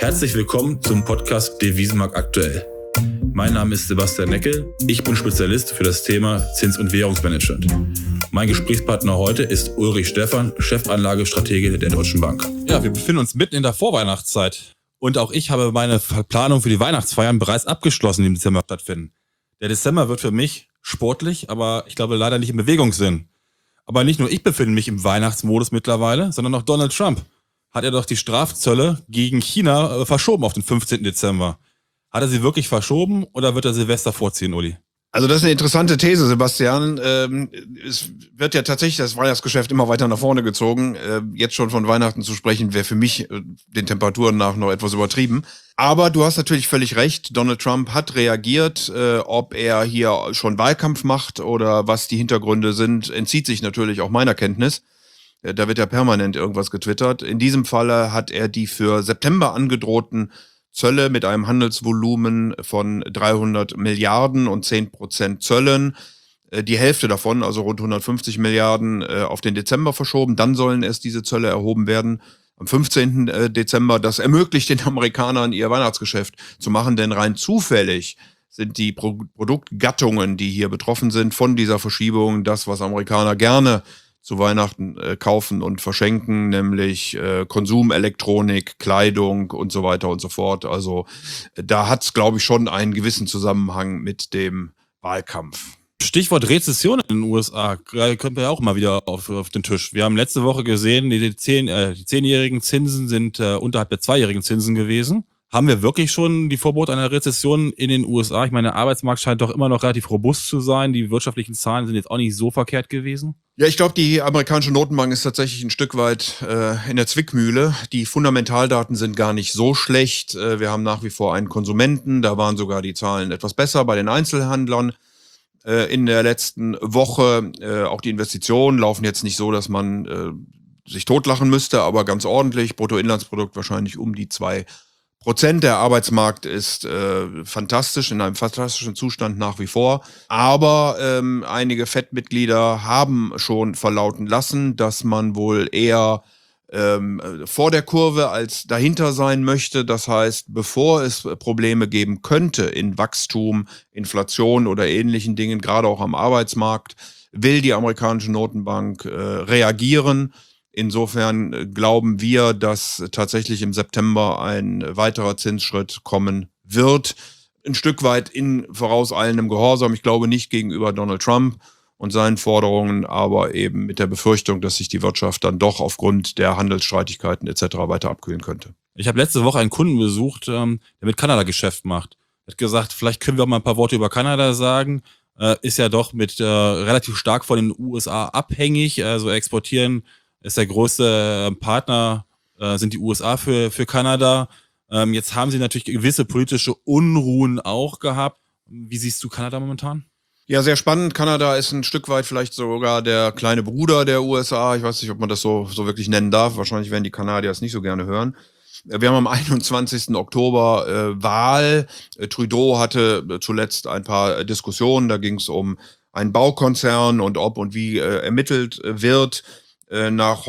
Herzlich willkommen zum Podcast Devisenmarkt aktuell. Mein Name ist Sebastian Neckel, ich bin Spezialist für das Thema Zins- und Währungsmanagement. Mein Gesprächspartner heute ist Ulrich Stephan, Chefanlagestratege der Deutschen Bank. Ja, wir befinden uns mitten in der Vorweihnachtszeit. Und auch ich habe meine Planung für die Weihnachtsfeiern bereits abgeschlossen, die im Dezember stattfinden. Der Dezember wird für mich sportlich, aber ich glaube leider nicht im Bewegungssinn. Aber nicht nur ich befinde mich im Weihnachtsmodus mittlerweile, sondern auch Donald Trump. Hat er doch die Strafzölle gegen China verschoben auf den 15. Dezember. Hat er sie wirklich verschoben oder wird er Silvester vorziehen, Uli? Also das ist eine interessante These, Sebastian. Es wird ja tatsächlich das Weihnachtsgeschäft immer weiter nach vorne gezogen. Jetzt schon von Weihnachten zu sprechen, wäre für mich den Temperaturen nach noch etwas übertrieben. Aber du hast natürlich völlig recht. Donald Trump hat reagiert. Ob er hier schon Wahlkampf macht oder was die Hintergründe sind, entzieht sich natürlich auch meiner Kenntnis. Da wird ja permanent irgendwas getwittert. In diesem Falle hat er die für September angedrohten Zölle mit einem Handelsvolumen von 300 Milliarden und 10% Zöllen, die Hälfte davon, also rund 150 Milliarden, auf den Dezember verschoben. Dann sollen erst diese Zölle erhoben werden am 15. Dezember. Das ermöglicht den Amerikanern, ihr Weihnachtsgeschäft zu machen, denn rein zufällig sind die Produktgattungen, die hier betroffen sind von dieser Verschiebung, das, was Amerikaner gerne zu Weihnachten kaufen und verschenken, nämlich Konsumelektronik, Kleidung und so weiter und so fort. Also da hat es, glaube ich, schon einen gewissen Zusammenhang mit dem Wahlkampf. Stichwort Rezession in den USA, kommt ja auch mal wieder auf den Tisch. Wir haben letzte Woche gesehen, die 10-jährigen Zinsen sind unterhalb der 2-jährigen Zinsen gewesen. Haben wir wirklich schon die Vorbote einer Rezession in den USA? Ich meine, der Arbeitsmarkt scheint doch immer noch relativ robust zu sein. Die wirtschaftlichen Zahlen sind jetzt auch nicht so verkehrt gewesen. Ja, ich glaube, die amerikanische Notenbank ist tatsächlich ein Stück weit in der Zwickmühle. Die Fundamentaldaten sind gar nicht so schlecht. Wir haben nach wie vor einen Konsumenten. Da waren sogar die Zahlen etwas besser bei den Einzelhändlern. In der letzten Woche auch die Investitionen laufen jetzt nicht so, dass man sich totlachen müsste, aber ganz ordentlich. Bruttoinlandsprodukt wahrscheinlich um die 2%. Der Arbeitsmarkt ist fantastisch, in einem fantastischen Zustand nach wie vor. Aber einige FED-Mitglieder haben schon verlauten lassen, dass man wohl eher vor der Kurve als dahinter sein möchte. Das heißt, bevor es Probleme geben könnte in Wachstum, Inflation oder ähnlichen Dingen, gerade auch am Arbeitsmarkt, will die amerikanische Notenbank reagieren. Insofern glauben wir, dass tatsächlich im September ein weiterer Zinsschritt kommen wird. Ein Stück weit in vorauseilendem Gehorsam. Ich glaube nicht gegenüber Donald Trump und seinen Forderungen, aber eben mit der Befürchtung, dass sich die Wirtschaft dann doch aufgrund der Handelsstreitigkeiten etc. weiter abkühlen könnte. Ich habe letzte Woche einen Kunden besucht, der mit Kanada Geschäft macht. Er hat gesagt, vielleicht können wir auch mal ein paar Worte über Kanada sagen. Ist ja doch mit relativ stark von den USA abhängig. Also exportieren ist der größte Partner, sind die USA für Kanada. Jetzt haben sie natürlich gewisse politische Unruhen auch gehabt. Wie siehst du Kanada momentan? Ja, sehr spannend. Kanada ist ein Stück weit vielleicht sogar der kleine Bruder der USA. Ich weiß nicht, ob man das so wirklich nennen darf. Wahrscheinlich werden die Kanadier es nicht so gerne hören. Wir haben am 21. Oktober Wahl. Trudeau hatte zuletzt ein paar Diskussionen. Da ging es um einen Baukonzern und ob und wie ermittelt wird. Nach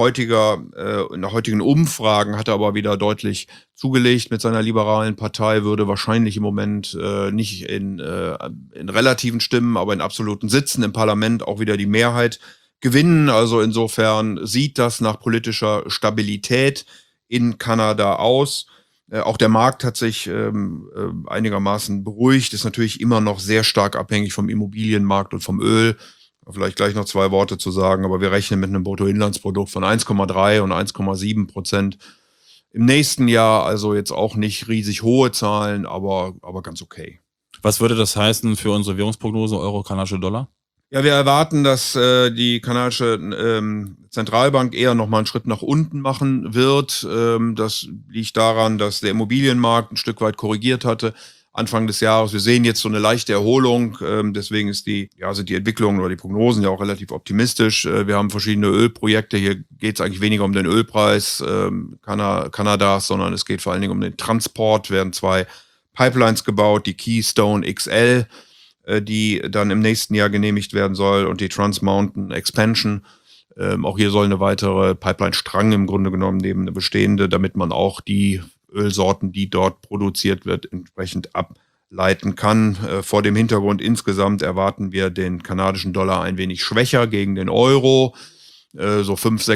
heutigen Umfragen hat er aber wieder deutlich zugelegt mit seiner liberalen Partei, würde wahrscheinlich im Moment nicht in relativen Stimmen, aber in absoluten Sitzen im Parlament auch wieder die Mehrheit gewinnen. Also insofern sieht das nach politischer Stabilität in Kanada aus. Auch der Markt hat sich einigermaßen beruhigt, ist natürlich immer noch sehr stark abhängig vom Immobilienmarkt und vom Öl. Vielleicht gleich noch 2 Worte zu sagen, aber wir rechnen mit einem Bruttoinlandsprodukt von 1,3 und 1,7% im nächsten Jahr. Also jetzt auch nicht riesig hohe Zahlen, aber ganz okay. Was würde das heißen für unsere Währungsprognose Euro, kanadische Dollar? Ja, wir erwarten, dass die kanadische Zentralbank eher nochmal einen Schritt nach unten machen wird. Das liegt daran, dass der Immobilienmarkt ein Stück weit korrigiert hatte Anfang des Jahres. Wir sehen jetzt so eine leichte Erholung, deswegen sind die Entwicklungen oder die Prognosen ja auch relativ optimistisch. Wir haben verschiedene Ölprojekte, hier geht es eigentlich weniger um den Ölpreis Kanadas, sondern es geht vor allen Dingen um den Transport, werden 2 Pipelines gebaut, die Keystone XL, die dann im nächsten Jahr genehmigt werden soll, und die Trans Mountain Expansion. Auch hier soll eine weitere Pipeline-Strang im Grunde genommen neben eine bestehende, damit man auch die Ölsorten, die dort produziert wird, entsprechend ableiten kann. Vor dem Hintergrund insgesamt erwarten wir den kanadischen Dollar ein wenig schwächer gegen den Euro, so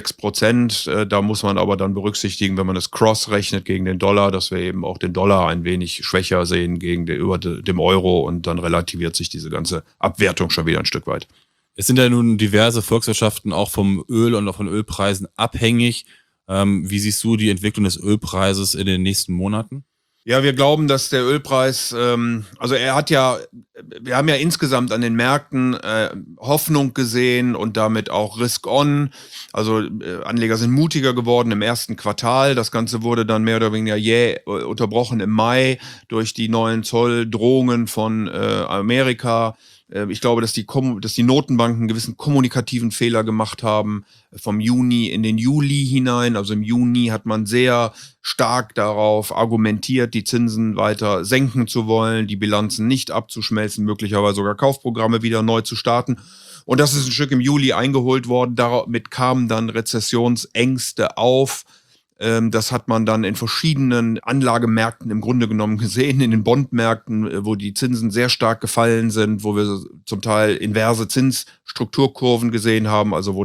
5-6%. Da muss man aber dann berücksichtigen, wenn man das Cross rechnet gegen den Dollar, dass wir eben auch den Dollar ein wenig schwächer sehen gegenüber dem Euro, und dann relativiert sich diese ganze Abwertung schon wieder ein Stück weit. Es sind ja nun diverse Volkswirtschaften auch vom Öl und auch von Ölpreisen abhängig. Wie siehst du die Entwicklung des Ölpreises in den nächsten Monaten? Ja, wir glauben, dass der Ölpreis, wir haben ja insgesamt an den Märkten Hoffnung gesehen und damit auch Risk-on. Also Anleger sind mutiger geworden im ersten Quartal. Das Ganze wurde dann mehr oder weniger unterbrochen im Mai durch die neuen Zolldrohungen von Amerika. Ich glaube, dass die Notenbanken einen gewissen kommunikativen Fehler gemacht haben vom Juni in den Juli hinein. Also im Juni hat man sehr stark darauf argumentiert, die Zinsen weiter senken zu wollen, die Bilanzen nicht abzuschmelzen, möglicherweise sogar Kaufprogramme wieder neu zu starten. Und das ist ein Stück im Juli eingeholt worden. Damit kamen dann Rezessionsängste auf. Das hat man dann in verschiedenen Anlagemärkten im Grunde genommen gesehen, in den Bondmärkten, wo die Zinsen sehr stark gefallen sind, wo wir zum Teil inverse Zinsstrukturkurven gesehen haben, also wo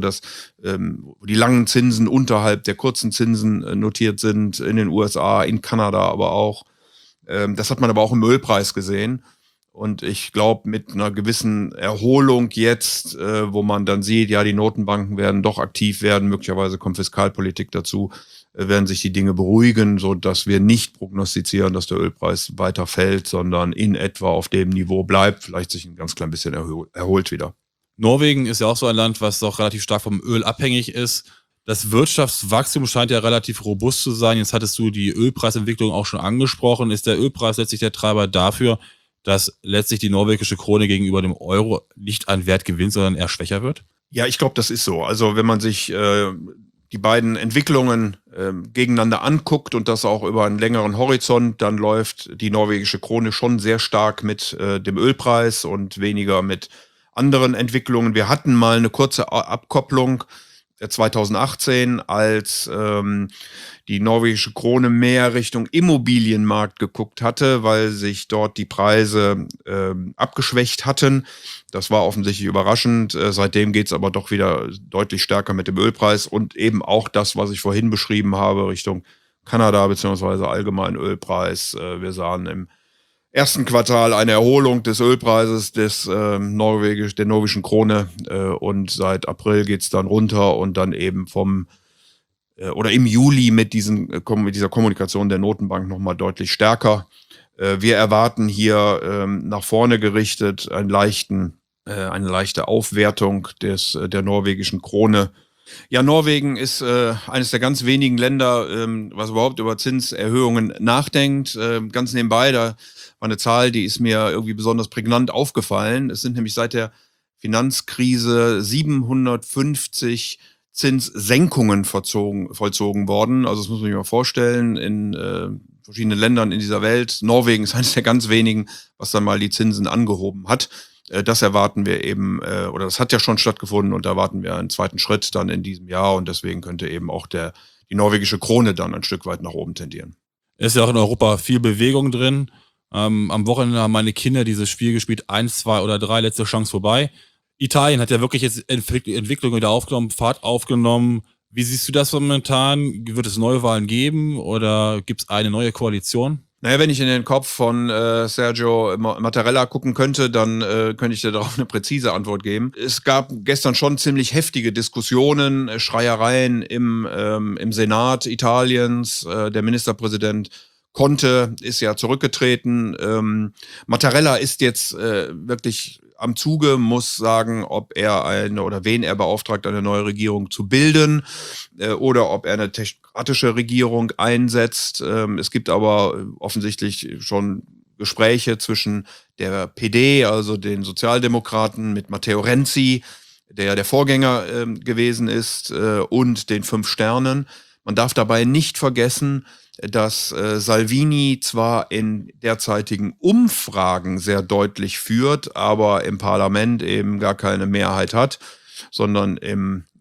die langen Zinsen unterhalb der kurzen Zinsen notiert sind, in den USA, in Kanada aber auch. Das hat man aber auch im Ölpreis gesehen. Und ich glaube, mit einer gewissen Erholung jetzt, wo man dann sieht, ja, die Notenbanken werden doch aktiv werden, möglicherweise kommt Fiskalpolitik dazu, werden sich die Dinge beruhigen, so dass wir nicht prognostizieren, dass der Ölpreis weiter fällt, sondern in etwa auf dem Niveau bleibt, vielleicht sich ein ganz klein bisschen erholt wieder. Norwegen ist ja auch so ein Land, was doch relativ stark vom Öl abhängig ist. Das Wirtschaftswachstum scheint ja relativ robust zu sein. Jetzt hattest du die Ölpreisentwicklung auch schon angesprochen. Ist der Ölpreis letztlich der Treiber dafür, dass letztlich die norwegische Krone gegenüber dem Euro nicht an Wert gewinnt, sondern eher schwächer wird? Ja, ich glaube, das ist so. Also wenn man sich die beiden Entwicklungen gegeneinander anguckt und das auch über einen längeren Horizont, dann läuft die norwegische Krone schon sehr stark mit dem Ölpreis und weniger mit anderen Entwicklungen. Wir hatten mal eine kurze Abkopplung 2018, als die norwegische Krone mehr Richtung Immobilienmarkt geguckt hatte, weil sich dort die Preise abgeschwächt hatten. Das war offensichtlich überraschend. Seitdem geht es aber doch wieder deutlich stärker mit dem Ölpreis und eben auch das, was ich vorhin beschrieben habe, Richtung Kanada bzw. allgemein Ölpreis. Wir sahen im ersten Quartal eine Erholung des Ölpreises der norwegischen Krone und seit April geht es dann runter und dann eben im Juli mit dieser Kommunikation der Notenbank nochmal deutlich stärker. Wir erwarten hier nach vorne gerichtet eine leichte Aufwertung der norwegischen Krone. Ja, Norwegen ist eines der ganz wenigen Länder, was überhaupt über Zinserhöhungen nachdenkt. Ganz nebenbei, da war eine Zahl, die ist mir irgendwie besonders prägnant aufgefallen. Es sind nämlich seit der Finanzkrise 750 Zinssenkungen vollzogen worden. Also das muss man sich mal vorstellen, in verschiedenen Ländern in dieser Welt. Norwegen ist eines der ganz wenigen, was dann mal die Zinsen angehoben hat. Das erwarten wir eben, oder das hat ja schon stattgefunden und da erwarten wir einen zweiten Schritt dann in diesem Jahr und deswegen könnte eben auch die norwegische Krone dann ein Stück weit nach oben tendieren. Ist ja auch in Europa viel Bewegung drin. Am Wochenende haben meine Kinder dieses Spiel gespielt, 1, 2 oder 3, letzte Chance vorbei. Italien hat ja wirklich jetzt Entwicklung wieder aufgenommen, Fahrt aufgenommen. Wie siehst du das momentan? Wird es Neuwahlen geben oder gibt es eine neue Koalition? Naja, wenn ich in den Kopf von Sergio Mattarella gucken könnte, dann könnte ich dir darauf eine präzise Antwort geben. Es gab gestern schon ziemlich heftige Diskussionen, Schreiereien im Senat Italiens. Der Ministerpräsident Conte ist ja zurückgetreten. Mattarella ist jetzt wirklich am Zuge, muss sagen, ob er wen er beauftragt, eine neue Regierung zu bilden oder ob er eine technokratische Regierung einsetzt. Es gibt aber offensichtlich schon Gespräche zwischen der PD, also den Sozialdemokraten, mit Matteo Renzi, der ja der Vorgänger gewesen ist, und den 5 Sternen. Man darf dabei nicht vergessen, dass Salvini zwar in derzeitigen Umfragen sehr deutlich führt, aber im Parlament eben gar keine Mehrheit hat, sondern im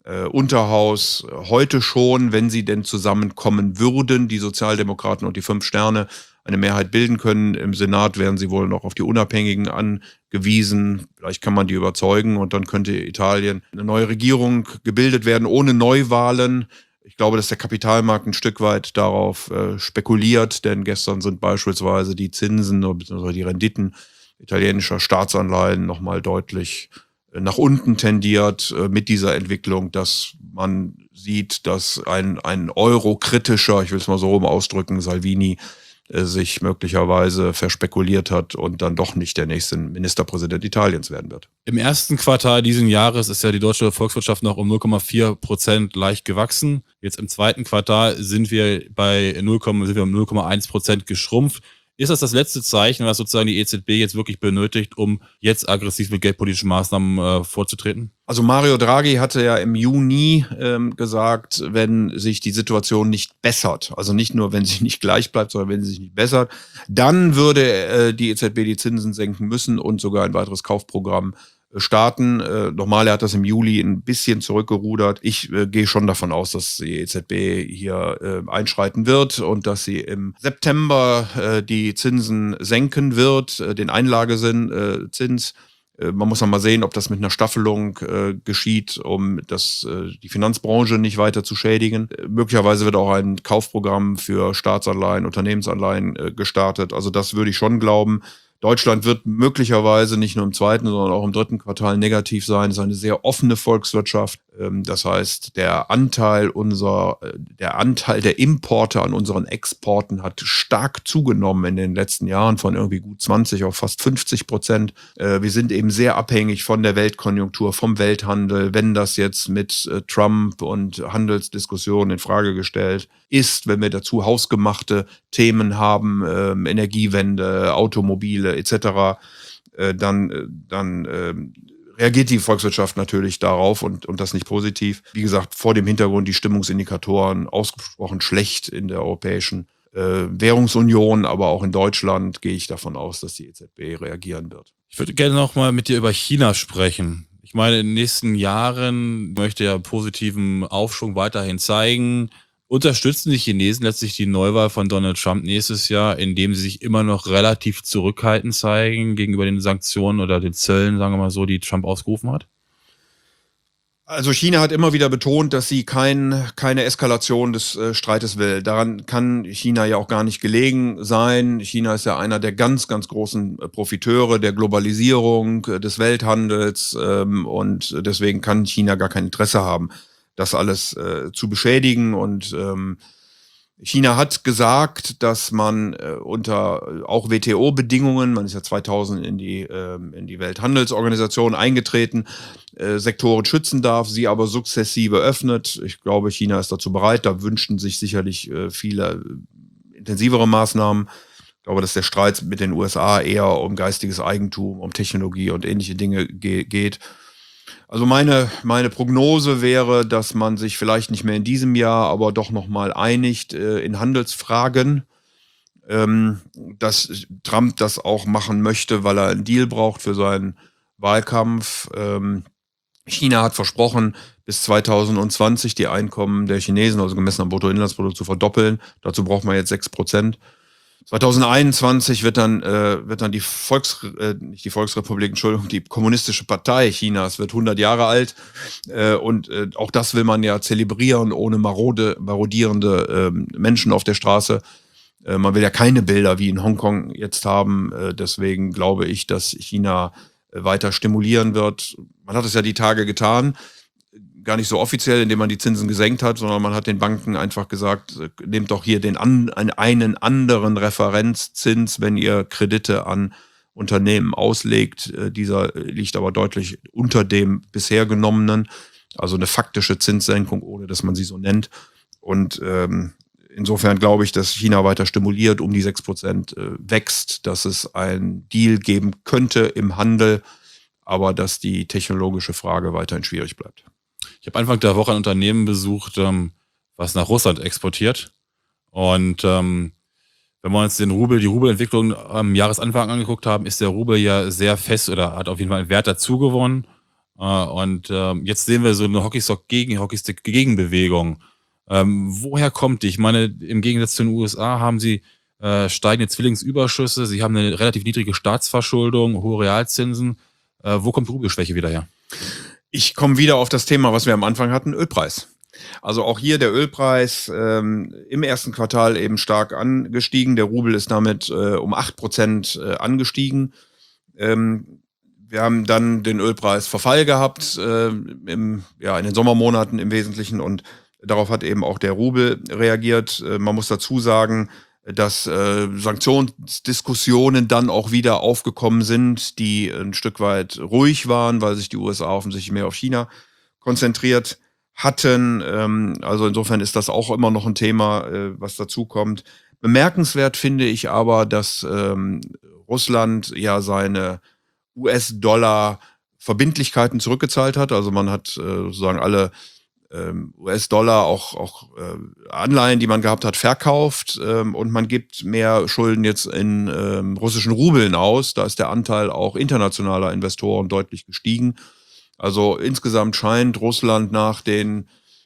Unterhaus heute schon, wenn sie denn zusammenkommen würden, die Sozialdemokraten und die 5 Sterne, eine Mehrheit bilden können. Im Senat wären sie wohl noch auf die Unabhängigen angewiesen. Vielleicht kann man die überzeugen und dann könnte Italien eine neue Regierung gebildet werden, ohne Neuwahlen. Ich glaube, dass der Kapitalmarkt ein Stück weit darauf spekuliert, denn gestern sind beispielsweise die Zinsen bzw. die Renditen italienischer Staatsanleihen nochmal deutlich nach unten tendiert mit dieser Entwicklung, dass man sieht, dass ein eurokritischer, ich will es mal so rum ausdrücken, Salvini sich möglicherweise verspekuliert hat und dann doch nicht der nächste Ministerpräsident Italiens werden wird. Im ersten Quartal diesen Jahres ist ja die deutsche Volkswirtschaft noch um 0,4% leicht gewachsen. Jetzt im zweiten Quartal sind wir um 0,1% geschrumpft. Ist das letzte Zeichen, was sozusagen die EZB jetzt wirklich benötigt, um jetzt aggressiv mit geldpolitischen Maßnahmen vorzutreten? Also Mario Draghi hatte ja im Juni gesagt, wenn sich die Situation nicht bessert, also nicht nur, wenn sie nicht gleich bleibt, sondern wenn sie sich nicht bessert, dann würde die EZB die Zinsen senken müssen und sogar ein weiteres Kaufprogramm starten. Nochmal, er hat das im Juli ein bisschen zurückgerudert. Ich gehe schon davon aus, dass die EZB hier einschreiten wird und dass sie im September die Zinsen senken wird, den Einlagezins. Man muss noch mal sehen, ob das mit einer Staffelung geschieht, um die Finanzbranche nicht weiter zu schädigen. Möglicherweise wird auch ein Kaufprogramm für Staatsanleihen, Unternehmensanleihen gestartet. Also das würde ich schon glauben. Deutschland wird möglicherweise nicht nur im zweiten, sondern auch im dritten Quartal negativ sein. Es ist eine sehr offene Volkswirtschaft. Das heißt, der Anteil der Importe an unseren Exporten hat stark zugenommen in den letzten Jahren von irgendwie gut 20 auf fast 50%. Wir sind eben sehr abhängig von der Weltkonjunktur, vom Welthandel. Wenn das jetzt mit Trump und Handelsdiskussionen in Frage gestellt ist, wenn wir dazu hausgemachte Themen haben, Energiewende, Automobile etc., dann reagiert die Volkswirtschaft natürlich darauf und das nicht positiv. Wie gesagt, vor dem Hintergrund die Stimmungsindikatoren ausgesprochen schlecht in der Europäischen Währungsunion, aber auch in Deutschland gehe ich davon aus, dass die EZB reagieren wird. Ich würde gerne noch mal mit dir über China sprechen. Ich meine, in den nächsten Jahren möchte ja positiven Aufschwung weiterhin zeigen. Unterstützen die Chinesen letztlich die Neuwahl von Donald Trump nächstes Jahr, indem sie sich immer noch relativ zurückhaltend zeigen gegenüber den Sanktionen oder den Zöllen, sagen wir mal so, die Trump ausgerufen hat? Also China hat immer wieder betont, dass sie keine Eskalation des Streites will. Daran kann China ja auch gar nicht gelegen sein. China ist ja einer der ganz, ganz großen Profiteure der Globalisierung, des Welthandels und deswegen kann China gar kein Interesse haben, das alles zu beschädigen. Und China hat gesagt, dass man unter auch WTO-Bedingungen, man ist ja 2000 in die Welthandelsorganisation eingetreten, Sektoren schützen darf, sie aber sukzessive öffnet. Ich glaube, China ist dazu bereit. Da wünschten sich sicherlich viele intensivere Maßnahmen. Ich glaube, dass der Streit mit den USA eher um geistiges Eigentum, um Technologie und ähnliche Dinge geht. Also meine Prognose wäre, dass man sich vielleicht nicht mehr in diesem Jahr, aber doch nochmal einigt in Handelsfragen, dass Trump das auch machen möchte, weil er einen Deal braucht für seinen Wahlkampf. China hat versprochen, bis 2020 die Einkommen der Chinesen, also gemessen am Bruttoinlandsprodukt, zu verdoppeln. Dazu braucht man jetzt 6%. 2021 wird dann die nicht die Volksrepublik, Entschuldigung, die Kommunistische Partei Chinas wird 100 Jahre alt. Und auch das will man ja zelebrieren, ohne marodierende Menschen auf der Straße. Man will ja keine Bilder wie in Hongkong jetzt haben. Deswegen glaube ich, dass China weiter stimulieren wird. Man hat es ja die Tage getan. Gar nicht so offiziell, indem man die Zinsen gesenkt hat, sondern man hat den Banken einfach gesagt, nehmt doch hier einen anderen Referenzzins, wenn ihr Kredite an Unternehmen auslegt. Dieser liegt aber deutlich unter dem bisher genommenen, also eine faktische Zinssenkung, ohne dass man sie so nennt. Und insofern glaube ich, dass China weiter stimuliert, um die 6% wächst, dass es einen Deal geben könnte im Handel, aber dass die technologische Frage weiterhin schwierig bleibt. Ich habe Anfang der Woche ein Unternehmen besucht, was nach Russland exportiert. Und wenn wir uns die Rubelentwicklung am Jahresanfang angeguckt haben, ist der Rubel ja sehr fest oder hat auf jeden Fall einen Wert dazu gewonnen. Und jetzt sehen wir so eine Hockeystick-Gegenbewegung. Woher kommt die? Ich meine, im Gegensatz zu den USA haben sie steigende Zwillingsüberschüsse, sie haben eine relativ niedrige Staatsverschuldung, hohe Realzinsen. Wo kommt die Rubelschwäche wieder her? Ich komme wieder auf das Thema, was wir am Anfang hatten, Ölpreis. Also auch hier der Ölpreis im ersten Quartal eben stark angestiegen. Der Rubel ist damit um 8% angestiegen. Wir haben dann den Ölpreisverfall gehabt in den Sommermonaten im Wesentlichen und darauf hat eben auch der Rubel reagiert. Man muss dazu sagen, dass Sanktionsdiskussionen dann auch wieder aufgekommen sind, die ein Stück weit ruhig waren, weil sich die USA offensichtlich mehr auf China konzentriert hatten. Also insofern ist das auch immer noch ein Thema, was dazu kommt. Bemerkenswert finde ich aber, dass Russland ja seine US-Dollar-Verbindlichkeiten zurückgezahlt hat. Also man hat sozusagen alle US-Dollar, auch Anleihen, die man gehabt hat, verkauft und man gibt mehr Schulden jetzt in russischen Rubeln aus. Da ist der Anteil auch internationaler Investoren deutlich gestiegen. Also insgesamt scheint Russland nach den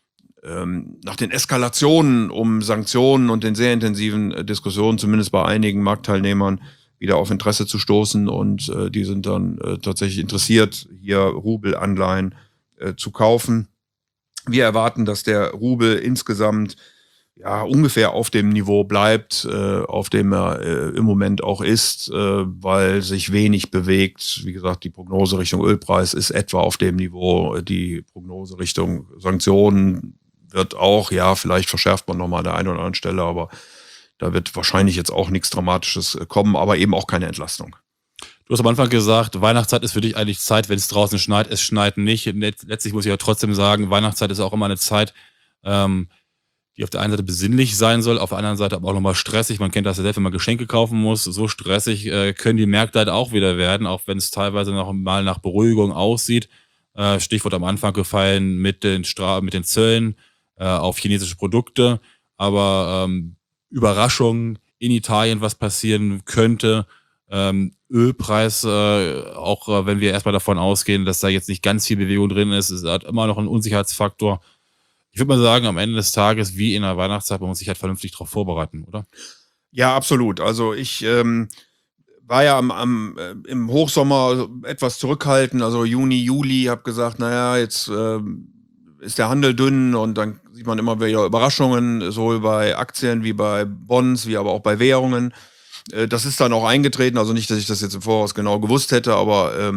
Eskalationen um Sanktionen und den sehr intensiven Diskussionen, zumindest bei einigen Marktteilnehmern, wieder auf Interesse zu stoßen und die sind dann tatsächlich interessiert, hier Rubelanleihen zu kaufen. Wir erwarten, dass der Rubel insgesamt ungefähr auf dem Niveau bleibt, auf dem er im Moment auch ist, weil sich wenig bewegt. Wie gesagt, die Prognose Richtung Ölpreis ist etwa auf dem Niveau. Die Prognose Richtung Sanktionen wird auch, vielleicht verschärft man nochmal an der einen oder anderen Stelle, aber da wird wahrscheinlich jetzt auch nichts Dramatisches kommen, aber eben auch keine Entlastung. Du hast am Anfang gesagt, Weihnachtszeit ist für dich eigentlich Zeit, wenn es draußen schneit. Es schneit nicht. Letztlich muss ich ja trotzdem sagen, Weihnachtszeit ist auch immer eine Zeit, die auf der einen Seite besinnlich sein soll, auf der anderen Seite aber auch nochmal stressig. Man kennt das ja selbst, wenn man Geschenke kaufen muss. So stressig können die Märkte halt auch wieder werden, auch wenn es teilweise noch mal nach Beruhigung aussieht. Stichwort am Anfang gefallen mit den Zöllen auf chinesische Produkte. Aber Überraschungen in Italien, was passieren könnte. Ölpreis, auch wenn wir erstmal davon ausgehen, dass da jetzt nicht ganz viel Bewegung drin ist, es hat immer noch einen Unsicherheitsfaktor. Ich würde mal sagen, am Ende des Tages, wie in der Weihnachtszeit, man muss sich halt vernünftig darauf vorbereiten, oder? Ja, absolut. Also ich war ja im Hochsommer etwas zurückhaltend, also Juni, Juli, habe gesagt, jetzt ist der Handel dünn und dann sieht man immer wieder Überraschungen, sowohl bei Aktien wie bei Bonds, wie aber auch bei Währungen. Das ist dann auch eingetreten, also nicht, dass ich das jetzt im Voraus genau gewusst hätte, aber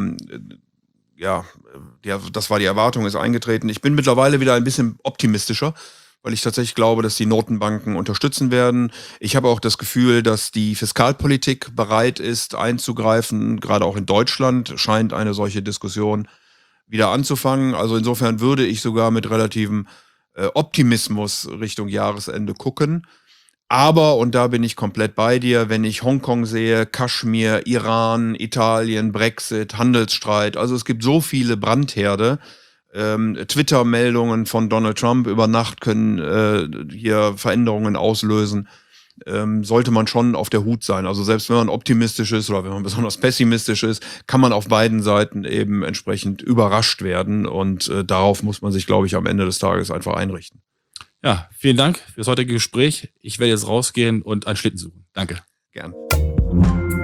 das war die Erwartung, ist eingetreten. Ich bin mittlerweile wieder ein bisschen optimistischer, weil ich tatsächlich glaube, dass die Notenbanken unterstützen werden. Ich habe auch das Gefühl, dass die Fiskalpolitik bereit ist, einzugreifen. Gerade auch in Deutschland scheint eine solche Diskussion wieder anzufangen. Also insofern würde ich sogar mit relativem Optimismus Richtung Jahresende gucken. Aber, und da bin ich komplett bei dir, wenn ich Hongkong sehe, Kaschmir, Iran, Italien, Brexit, Handelsstreit, also es gibt so viele Brandherde, Twitter-Meldungen von Donald Trump über Nacht können hier Veränderungen auslösen, sollte man schon auf der Hut sein. Also selbst wenn man optimistisch ist oder wenn man besonders pessimistisch ist, kann man auf beiden Seiten eben entsprechend überrascht werden und darauf muss man sich, glaube ich, am Ende des Tages einfach einrichten. Ja, vielen Dank für das heutige Gespräch. Ich werde jetzt rausgehen und einen Schlitten suchen. Danke. Gern.